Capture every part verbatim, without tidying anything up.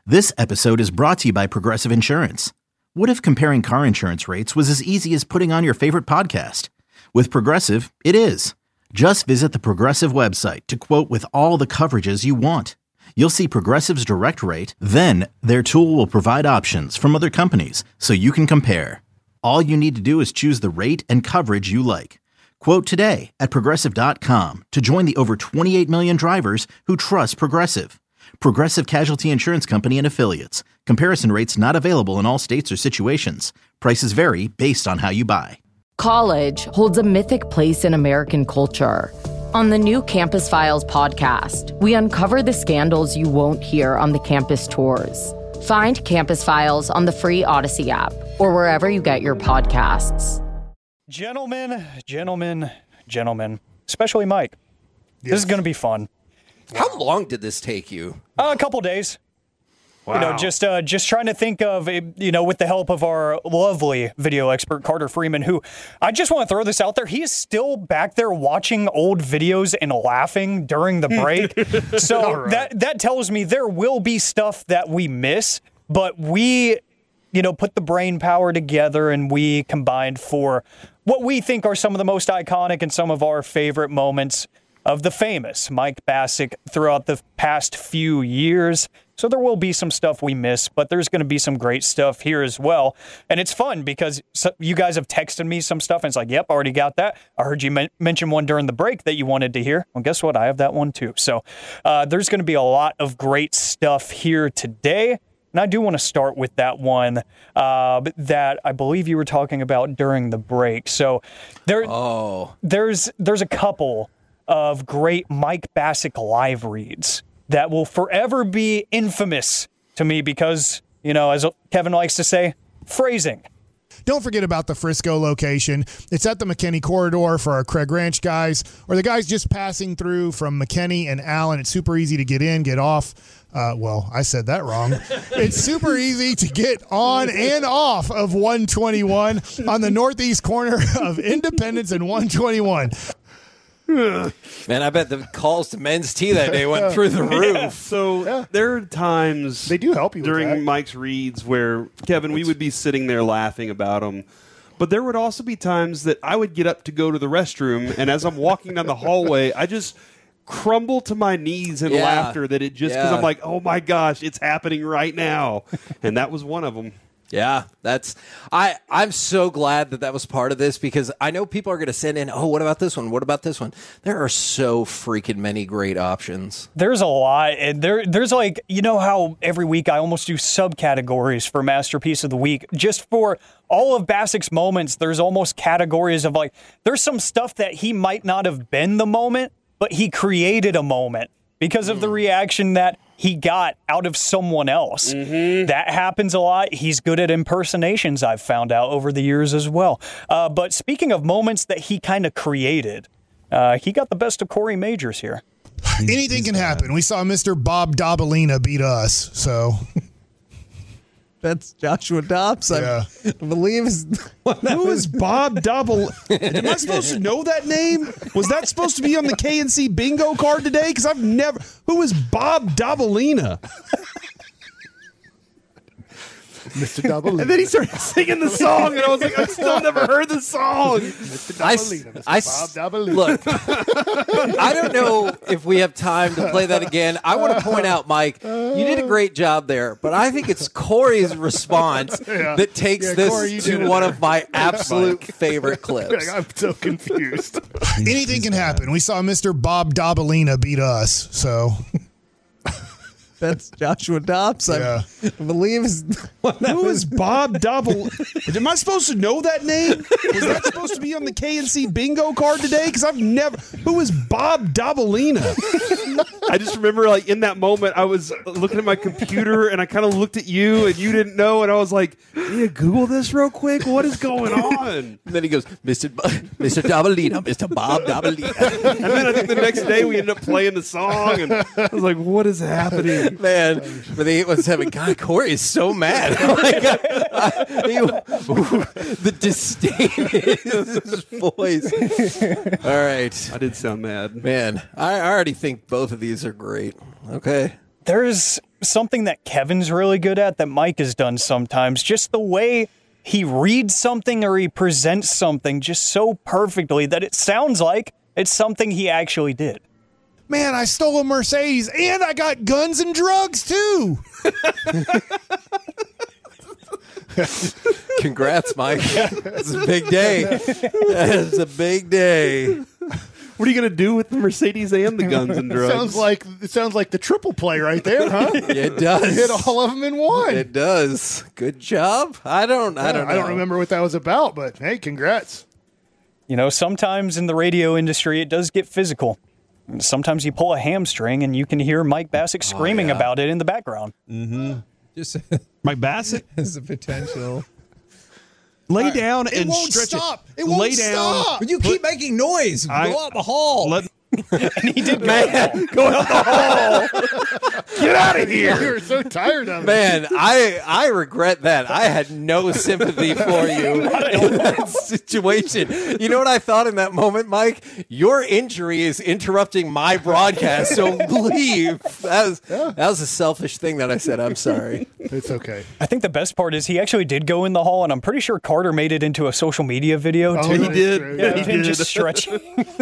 This episode is brought to you by Progressive Insurance. What if comparing car insurance rates was as easy as putting on your favorite podcast? With Progressive, it is. Just visit the Progressive website to quote with all the coverages you want. You'll see Progressive's direct rate, then their tool will provide options from other companies so you can compare. All you need to do is choose the rate and coverage you like. Quote today at progressive dot com to join the over twenty-eight million drivers who trust Progressive. Progressive Casualty Insurance Company and Affiliates. Comparison rates not available in all states or situations. Prices vary based on how you buy. College holds a mythic place in American culture. On the new Campus Files podcast, we uncover the scandals you won't hear on the campus tours. Find Campus Files on the free Odyssey app or wherever you get your podcasts. Gentlemen, gentlemen, gentlemen, especially Mike. Yes. This is going to be fun. How long did this take you? Uh, a couple days. Wow. You know, just uh, just trying to think of, you know, with the help of our lovely video expert, Carter Freeman, who I just want to throw this out there. He is still back there watching old videos and laughing during the break. So right. that, that tells me there will be stuff that we miss, but we, you know, put the brain power together and we combined for what we think are some of the most iconic and some of our favorite moments of the famous Mike Bacsik throughout the past few years. So there will be some stuff we miss, but there's going to be some great stuff here as well. And it's fun because you guys have texted me some stuff and it's like, yep, already got that. I heard you men- mention one during the break that you wanted to hear. Well, guess what? I have that one too. So uh, there's going to be a lot of great stuff here today. And I do want to start with that one uh, that I believe you were talking about during the break. So there, oh. there's there's a couple of great Mike Bacsik live reads that will forever be infamous to me because, you know, as Kevin likes to say, phrasing. Don't forget about the Frisco location. It's at the McKinney Corridor for our Craig Ranch guys, or the guys just passing through from McKinney and Allen. It's super easy to get in, get off. Uh, well, I said that wrong. It's super easy to get on and off of one twenty-one on the northeast corner of Independence and one twenty-one. Man, I bet the calls to Men's Tea that day went through the roof. Yeah, so yeah. There are times they do help you during with that. Mike's reads where, Kevin, we would be sitting there laughing about them. But there would also be times that I would get up to go to the restroom, and as I'm walking down the hallway, I just crumble to my knees in yeah. laughter that it just because yeah. I'm like, oh my gosh, it's happening right now. And that was one of them. Yeah, that's I, I'm so glad that that was part of this because I know people are going to send in, oh, what about this one? What about this one? There are so freaking many great options. There's a lot. And there, there's like, you know how every week I almost do subcategories for Masterpiece of the Week. Just for all of Bacsik's moments, there's almost categories of like, there's some stuff that he might not have been the moment, but he created a moment because of mm. the reaction that he got out of someone else. Mm-hmm. That happens a lot. He's good at impersonations, I've found out over the years as well. Uh, but speaking of moments that he kind of created, uh, he got the best of Corey Majors here. Anything can happen. We saw Mister Bob Dabalina beat us, so... That's Joshua Dobbs, yeah. I believe. Is Who is Bob Double? Am I supposed to know that name? Was that supposed to be on the K N C bingo card today? Because I've never. Who is Bob Dabalina? Mister Dabalina. And then he started singing the song, and I was like, I've still never heard the song. Mister Dabalina. I, Mister I, Bob Dabalina. Look, I don't know if we have time to play that again. I want to point out, Mike, you did a great job there, but I think it's Corey's response yeah. that takes yeah, this Corey, to one of my absolute favorite clips. I'm so confused. Anything can happen. We saw Mister Bob Dabalina beat us, so... That's Joshua Dobbs, yeah. I believe. Is Who is Bob Double? Am I supposed to know that name? Was that supposed to be on the K N C bingo card today? Because I've never. Who is Bob Dabalina? I just remember, like, in that moment, I was looking at my computer and I kind of looked at you and you didn't know, and I was like, "Can you Google this real quick? What is going on?" And then he goes, Mister B- Mister Dabalina, Mister Bob Dabalina. And then I think the next day we ended up playing the song, and I was like, "What is happening?" Man, but he was having, God, Corey is so mad. Oh my God. I, he, ooh, the disdain in his voice. All right. I did sound mad. Man, I already think both of these are great. Okay. there's something that Kevin's really good at that Mike has done sometimes. Just the way he reads something or he presents something just so perfectly that it sounds like it's something he actually did. Man, I stole a Mercedes and I got guns and drugs too. Congrats, Mike. It's a big day. It's a big day. What are you going to do with the Mercedes and the guns and drugs? Sounds like it sounds like the triple play right there, huh? It does. Hit all of them in one. It does. Good job. I don't. I don't. Know. I don't remember what that was about, but hey, congrats. You know, sometimes in the radio industry, it does get physical. Sometimes you pull a hamstring and you can hear Mike Bassick screaming oh, yeah. about it in the background. Mm-hmm. Just Mike Bassick has the potential. Lay down It and won't stretch stop. it. It won't Lay down. stop. But you keep making noise. I- Go out the hall. Let, And he did Man, go out the hall. Get out of You here. were so tired of it. man, I I regret that. I had no sympathy for you in that situation. You know what I thought in that moment, Mike? Your injury is interrupting my broadcast, so leave. That was that was a selfish thing that I said. I'm sorry. It's okay. I think the best part is he actually did go in the hall, and I'm pretty sure Carter made it into a social media video, Oh, too. that's did. true. Yeah, He of him did. just stretching.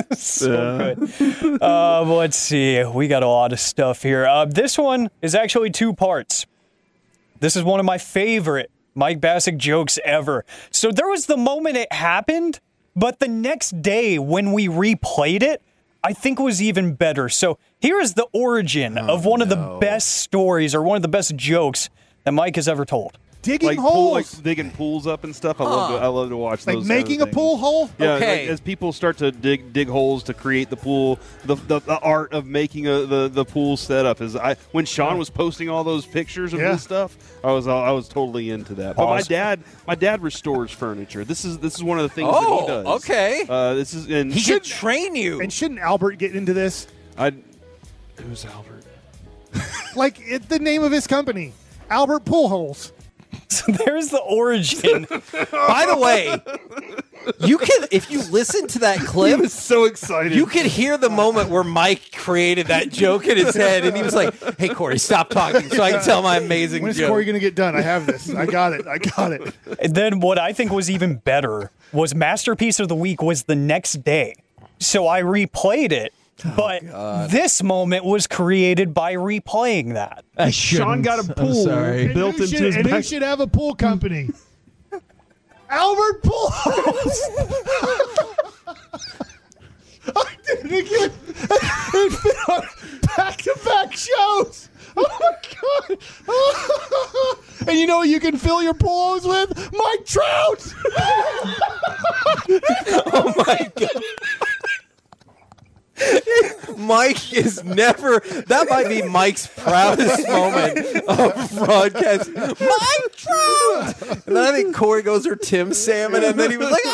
So good. Uh, well, let's see. We got a lot of stuff here. Uh, this one is actually two parts. This is one of my favorite Mike Bassick jokes ever. So there was the moment it happened, but the next day when we replayed it, I think was even better. So here is the origin Oh, of one of the best stories or one of the best jokes that Mike has ever told. Digging Like, pool, like holes. digging pools up and stuff. I love to. I love to watch Like those. making kind a of pool things. hole? Yeah, Okay. like, as people start to dig dig holes to create the pool, the the, the art of making a, the the pool setup is. I when Sean was posting all those pictures of Yeah. this stuff, I was I was totally into that. But my Awesome. dad, my dad restores furniture. This is this is one of the things Oh, that he does. okay. Uh, this is and He could train you. And shouldn't Albert get into this? I. Who's Albert? Like it, the name of his company, Albert Pool Holes. So there's the origin. By the way, you can if you listen to that He clip. was so excited. You could hear the moment where Mike created that joke in his head, and he was like, "Hey, Corey, stop talking so I can tell my amazing When's joke." Corey going to get done? I have this. I got it. I got it. And then what I think was even better was Masterpiece of the Week was the next day. So I replayed it, but this moment was created by replaying that. I Sean shouldn't. got a I'm pool sorry. built and into should, his and who back. should have a pool company? Albert Pool Holes. I did it again. It's been on back-to-back shows. Oh my god! And you know what you can fill your pool hose with? Mike Trout. Oh my god. Mike is never. That might be Mike's proudest moment of broadcast. Mike Trout. And then I think Corey goes or Tim Salmon, and then he was like,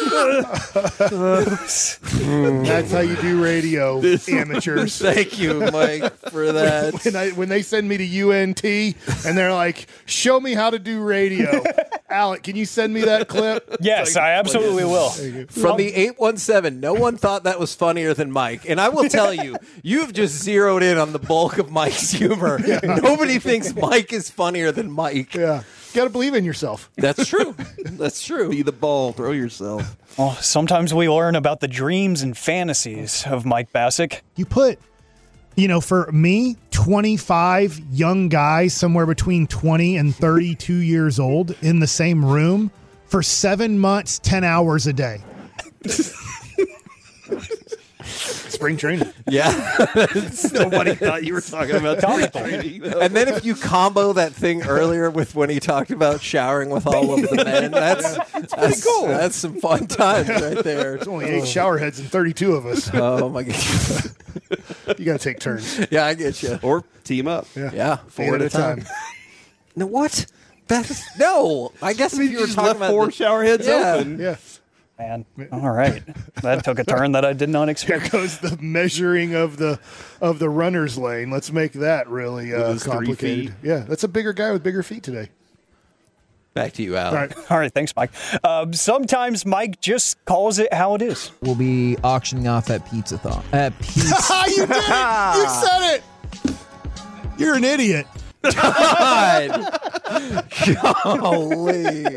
ah! That's how you do radio, amateurs. "Thank you, Mike, for that." When I when they send me to U N T and they're like, "Show me how to do radio," Alec, can you send me that clip? Yes, I absolutely will. From the eight one seven, no one thought that was funnier than Mike. And I will tell you, you've just zeroed in on the bulk of Mike's humor. Nobody thinks Mike is funnier than Mike. Yeah, got to believe in yourself. That's true. That's true. Be the ball. Throw yourself. Well, sometimes we learn about the dreams and fantasies of Mike Bassick. You put, you know, for me, twenty-five young guys, somewhere between twenty and thirty-two years old, in the same room for seven months, ten hours a day. Spring training. Yeah. Nobody thought you were talking about training. And then if you combo that thing earlier with when he talked about showering with all of the men, that's, that's pretty cool. That's some fun times right there. There's only eight shower heads and thirty-two of us. Oh, my God. You got to take turns. Yeah, I get you. Or team up. Yeah, four Eight at a time. No, what? That's, no, I guess if you were just talking left about four the- shower heads Yeah. open. Yeah. Man, all right. That took a turn that I did not There expect. goes the measuring of the of the runner's lane. Let's make that really uh, his three complicated. feet. Yeah, that's a bigger guy with bigger feet today. Back to you, Al. All right. All right, thanks, Mike. Um, sometimes Mike just calls it how it is. We'll be auctioning off at Pizza Thon. At Pizza. you did it! You said it! You're an idiot. God. Golly.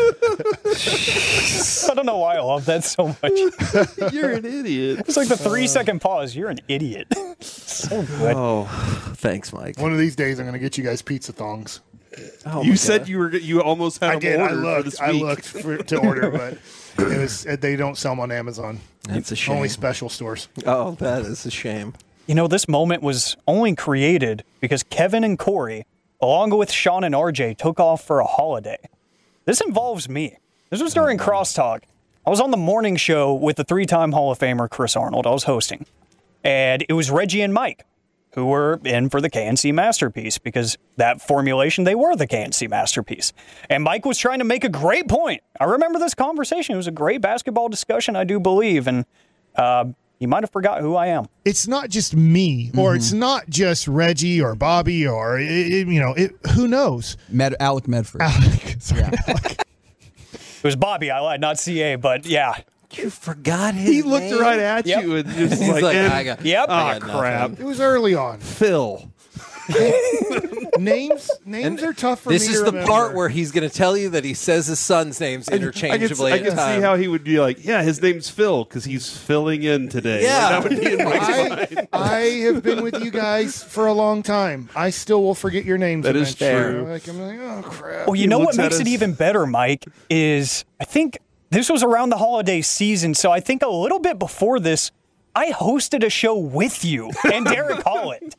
I don't know why I love that so much. You're an idiot. It's like the three second pause. You're an idiot. So good. Oh, thanks, Mike. One of these days, I'm going to get you guys pizza thongs. Oh, You my said God. you were you almost had I them did. I ordered for looked. this I week. looked for, to order, but it was they don't sell them on Amazon. That's a shame. Only special stores. Oh, that is a shame. You know, this moment was only created because Kevin and Corey, along with Sean and R J, took off for a holiday. This involves me. This was during Crosstalk. I was on the morning show with the three-time Hall of Famer Chris Arnold. I was hosting. And it was Reggie and Mike who were in for the K N C Masterpiece because that formulation, they were the K N C Masterpiece. And Mike was trying to make a great point. I remember this conversation. It was a great basketball discussion, I do believe. And uh, he might have forgot who I am. It's not just me, or it's not just Reggie or Bobby, or it, it- you know, it, who knows? Med- Alec Medford. Sorry, Alec. It was Bobby, I lied, not C A, but yeah. You forgot his He looked name? right at Yep. you and just He's like, like, and- I got, Yep. ah, I got crap. nothing. It was early on. Phil. Names, names are tough for This me is to the remember. part where he's going to tell you that he says his son's names I can, interchangeably. I can at see times. how he would be like, yeah, his name's Phil because he's filling in today. Yeah. Like, that would be in Mike's mind. I, I have been with you guys for a long time. I still will forget your names. That is eventually. true. Like, I'm like, oh crap. Well, you He know what looks at makes it us- even better, Mike, is I think this was around the holiday season, so I think a little bit before this, I hosted a show with you and Derek Holland.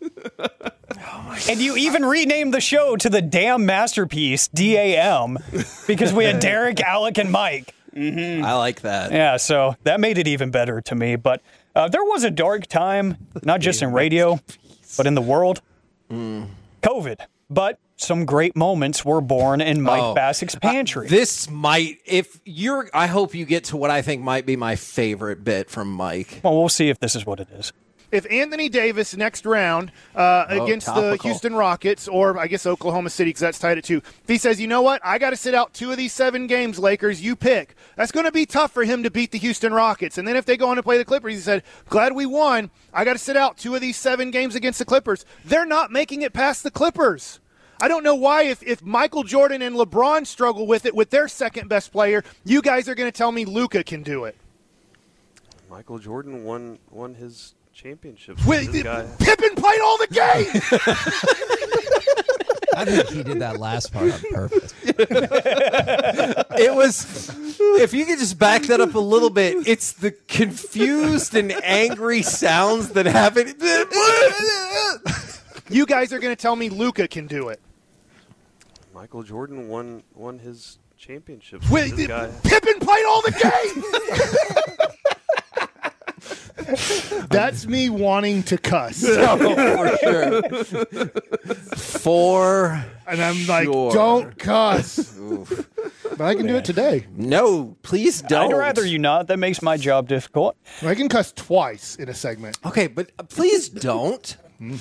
And you even renamed the show to the Damn Masterpiece, D A M, because we had Derek, Alec, and Mike. I like that. Yeah, so that made it even better to me. But uh, there was a dark time, not just in radio, but in the world. COVID. But some great moments were born in Mike Oh. Bassick's pantry. This might, if you're, I hope you get to what I think might be my favorite bit from Mike. well, we'll see if this is what it is. If Anthony Davis next round uh, Oh, against the topical. Houston Rockets, or I guess Oklahoma City, because that's tied at two, if he says, you know what, I got to sit out two of these seven games, Lakers, you pick. That's going to be tough for him to beat the Houston Rockets. And then if they go on to play the Clippers, he said, glad we won. I got to sit out two of these seven games against the Clippers. They're not making it past the Clippers. I don't know why if, if Michael Jordan and LeBron struggle with it with their second best player, you guys are going to tell me Luka can do it. Michael Jordan won won his championships. With, This guy. Pippen played all the games. I think he did that last part on purpose. It was, if you could just back that up a little bit, it's the confused and angry sounds that happen. You guys are going to tell me Luka can do it. Michael Jordan won won his championships. With, This guy. Pippen played all the games. That's me wanting to cuss. For sure. For And I'm like, sure. don't cuss. Oof. But I can do it today. No, please don't. I'd rather you not. That makes my job difficult. I can cuss twice in a segment. Okay, but please don't.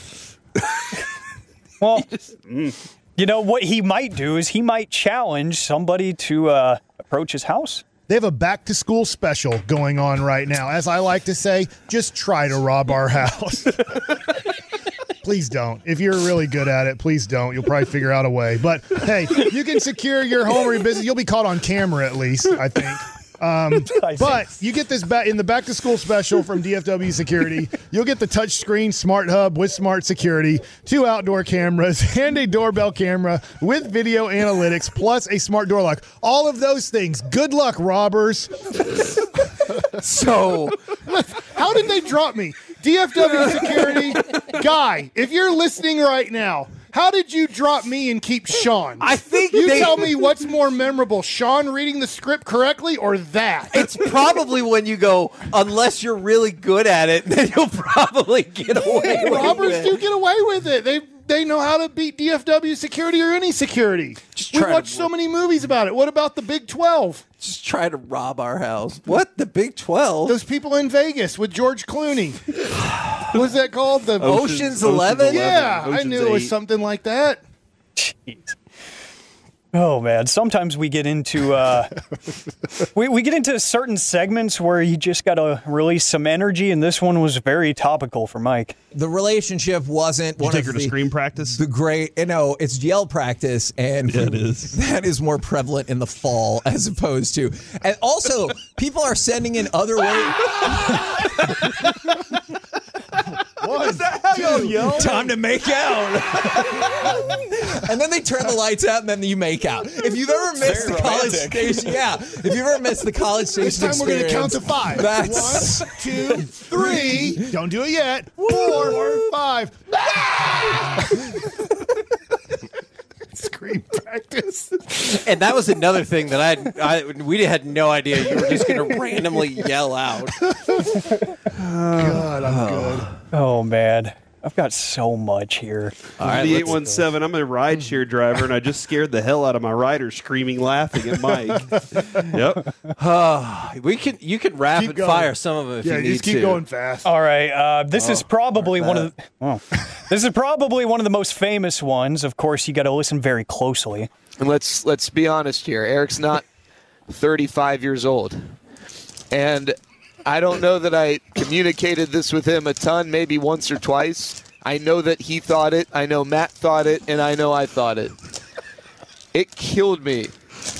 Well, you know what he might do is he might challenge somebody to uh, approach his house. They have a back-to-school special going on right now. As I like to say, just try to rob our house. Please don't. If you're really good at it, please don't. You'll probably figure out a way. But, hey, you can secure your home or your business. You'll be caught on camera at least, I think. Um, but you get this back in the back-to-school special from D F W Security. You'll get the touchscreen smart hub with smart security, two outdoor cameras, and a doorbell camera with video analytics, plus a smart door lock. All of those things. Good luck, robbers. So, How did they drop me? D F W Security, Guy, if you're listening right now, how did you drop me and keep Sean? I think You they- tell me what's more memorable, Sean reading the script correctly or that? it's probably when you go, unless you're really good at it, then you'll probably get away with Robbers it. do get away with it. They they know how to beat D F W security or any security. Just We try to- watched so many movies about it. What about the Big twelve? Just try to rob our house. What? The Big twelve? Those people in Vegas with George Clooney. What's that called? The Ocean's Eleven? Yeah, I Ocean's knew it was eight. something like that. Jeez. Oh man, sometimes we get into uh, we we get into certain segments where you just got to release some energy, and this one was very topical for Mike. The relationship wasn't You one take of her to the, scream practice? the great. You know, it's yell practice, and Yeah, it is. that is more prevalent in the fall as opposed to. And also, people are sending in other ways. What is that? How y'all yell? Time to make out. And then they turn the lights out, and then you make out. If you've ever missed the college station, yeah. If you've ever missed the college station This time we're going to count to experience, five. That's One, two, three. Don't do it yet. Four, five. Scream practice. And that was another thing that I, I we had no idea you were just going to randomly yell out. God, I'm good. Oh man, I've got so much here. All right, the let's- eight one seven, I'm a rideshare driver, and I just scared the hell out of my rider screaming, laughing at Mike. Yep. Uh, we can you can rapid going. fire some of them if Yeah, you need just keep to. going fast. All right, uh, this Oh, is probably one of the, well, this is probably one of the most famous ones. Of course, you got to listen very closely. And let's let's be honest here. Eric's not thirty-five years old. And I don't know that I communicated this with him a ton, maybe once or twice. I know that he thought it, I know Matt thought it, and I know I thought it. It killed me.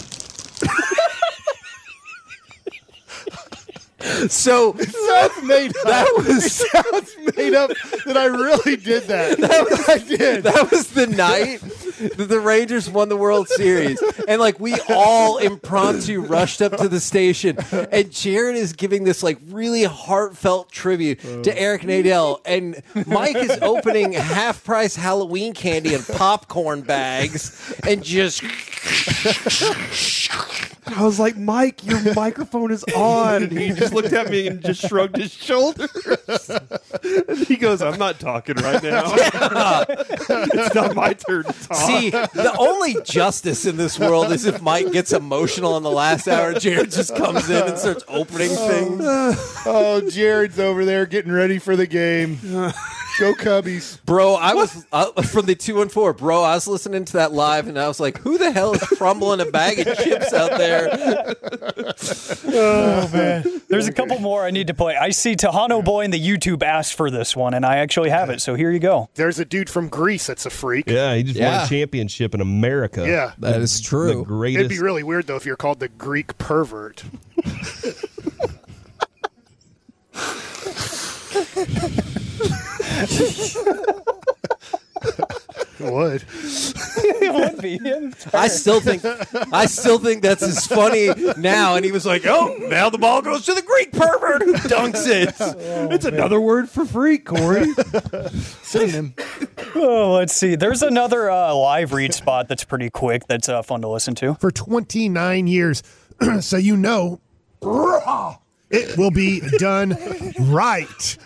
So Sounds made up. that It was sounds made up that I really did that. that was I did. that was the night that the Rangers won the World Series, and like we all impromptu rushed up to the station, and Jared is giving this like really heartfelt tribute to Eric Nadel, and Mike is opening half price Halloween candy and popcorn bags, and just. I was like, Mike, your microphone is on. And he just looked at me and just shrugged his shoulders. And he goes, I'm not talking right now. It's not my turn to talk. See, the only justice in this world is if Mike gets emotional in the last hour, Jared just comes in and starts opening things. Oh, Jared's over there getting ready for the game. Go Cubbies. Bro, I was uh, from the two and four. Bro, I was listening to that live, and I was like, "Who the hell is crumbling a bag of chips out there?" Oh man, there's a couple more I need to play. I see Tejano Boy in the YouTube asked for this one, and I actually have it. So here you go. There's a dude from Greece that's a freak. Yeah, he just won Yeah. a championship in America. Yeah. that is The true. greatest. It'd be really weird, though, if you're called the Greek pervert. It would. It would be him. I still think, I still think that's as funny now. And he was like, "Oh, now the ball goes to the Greek pervert who dunks it." It's another word for freak, Corey. Synonym. Oh, let's see. There's another uh, live read spot that's pretty quick. That's uh, fun to listen to. For twenty-nine years. So you know it will be done right.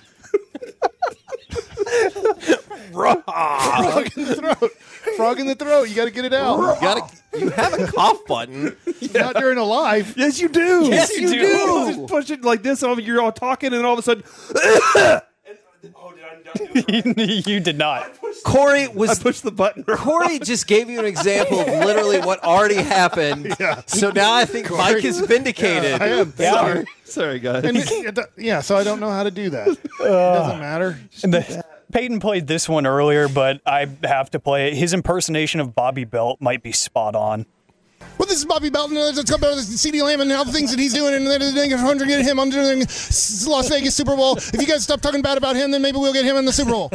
Frog in the throat. Frog in the throat. You got to get it out. You gotta, you have a cough button. Not during a live. Yes, you do. Yes, you do. Just push it like this. And you're all talking, and all of a sudden, oh, did I not do it? You did not. Corey I was. pushed the button. Corey just gave you an example of literally what already happened. Yeah. So now I think Mike is vindicated. I am. Sorry, sorry, guys. And it, it, yeah, so I don't know how to do that. It doesn't matter. And the, Peyton played this one earlier, but I have to play it. His impersonation of Bobby Belt might be spot on. Well, this is Bobby Belton. Let's talk about CeeDee Lamb and all the things that he's doing. And then one hundred get him. I'm doing Las Vegas Super Bowl. If you guys stop talking bad about him, then maybe we'll get him in the Super Bowl.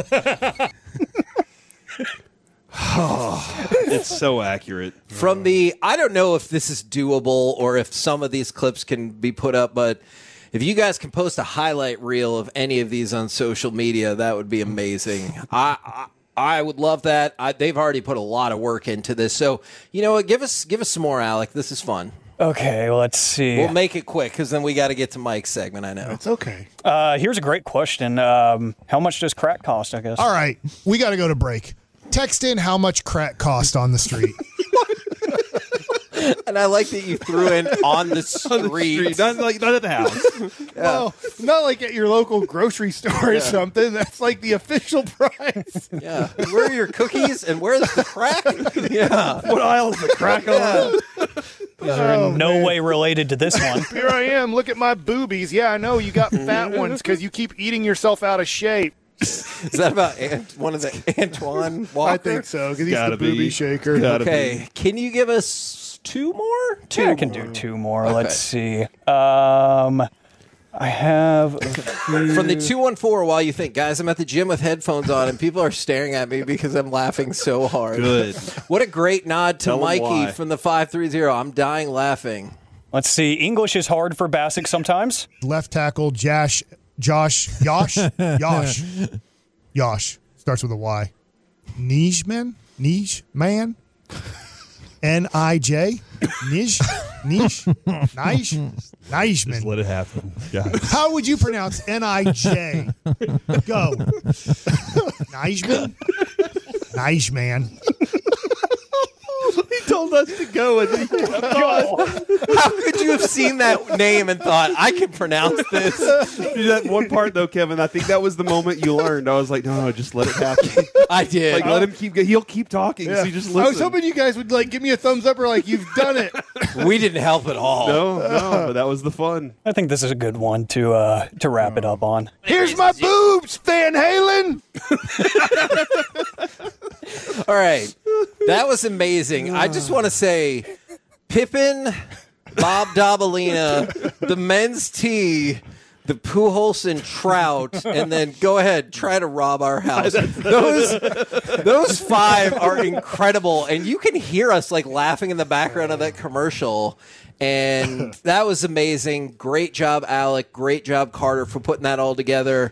It's so accurate. From the, I don't know if this is doable or if some of these clips can be put up, but if you guys can post a highlight reel of any of these on social media, that would be amazing. I, I I would love that. I, they've already put a lot of work into this, so you know what? Give us give us some more, Alec. This is fun. Okay, let's see. We'll make it quick because then we got to get to Mike's segment. I know. It's okay. Uh, here's a great question. Um, how much does crack cost, I guess? All right. We got to go to break. Text in how much crack cost on the street. And I like that you threw in on the street. On the street, not, like, not at the house. Yeah. Well, not like at your local grocery store or yeah. something. That's like the official price. Yeah. Where are your cookies and where's the crack? Yeah. What aisle is the crack on? These are in oh, no man. way related to this one. Here I am. Look at my boobies. Yeah, I know you got fat ones because you keep eating yourself out of shape. Is that about Ant- one of the Antoine Walker? I think so, because he's Gotta the booby be. shaker. Gotta okay, be. Can you give us two more? Two yeah, more. I can do two more. Okay. Let's see. Um, I have from the two one four. While you think, guys, I'm at the gym with headphones on, and people are staring at me because I'm laughing so hard. Good. What a great nod to Tell Mikey from the five three zero. I'm dying laughing. Let's see. English is hard for Bassick sometimes. Left tackle Josh. Josh. Yosh. Yosh. Yosh. Starts with a Y. Nijman. Nij man. N I J. Nij. Nij. Nij. Nijman. Just let it happen. Guys. How would you pronounce N I J? Go. Nijman. Nijman. He told us to go, and then he kept going. How could you have seen that name and thought, I can pronounce this? That one part, though, Kevin, I think that was the moment you learned. I was like, no, no, just let it happen. I did. Like, let him keep He'll keep talking, yeah. so you just listen. I was hoping you guys would like give me a thumbs up or like, you've done it. We didn't help at all. No, no, but that was the fun. I think this is a good one to uh, to wrap it up on. Here's my boobs, Van Halen. All right. That was amazing. I just want to say, Pippin, Bob Dabalina, the men's tee, the Pujols Trout, and then go ahead, try to rob our house. Those those five are incredible, and you can hear us like laughing in the background of that commercial. And that was amazing. Great job, Alec. Great job, Carter, for putting that all together.